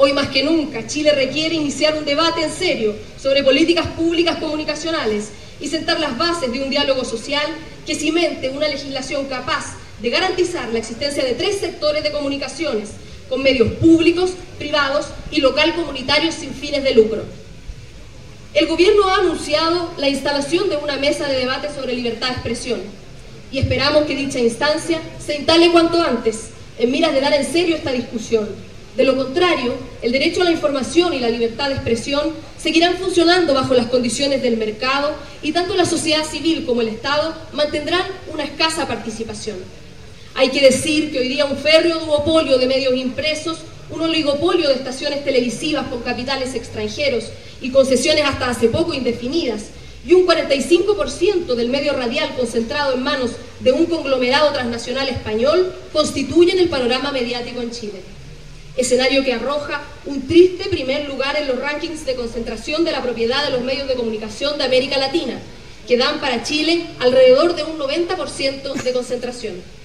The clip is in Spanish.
Hoy más que nunca, Chile requiere iniciar un debate en serio sobre políticas públicas comunicacionales y sentar las bases de un diálogo social que cimente una legislación capaz de garantizar la existencia de 3 sectores de comunicaciones, con medios públicos, privados y local comunitarios sin fines de lucro. El gobierno ha anunciado la instalación de una mesa de debate sobre libertad de expresión y esperamos que dicha instancia se instale cuanto antes, en miras de dar en serio esta discusión. De lo contrario, el derecho a la información y la libertad de expresión seguirán funcionando bajo las condiciones del mercado y tanto la sociedad civil como el Estado mantendrán una escasa participación. Hay que decir que hoy día un férreo duopolio de medios impresos, un oligopolio de estaciones televisivas con capitales extranjeros y concesiones hasta hace poco indefinidas, y un 45% del medio radial concentrado en manos de un conglomerado transnacional español constituyen el panorama mediático en Chile. Escenario que arroja un triste primer lugar en los rankings de concentración de la propiedad de los medios de comunicación de América Latina, que dan para Chile alrededor de un 90% de concentración.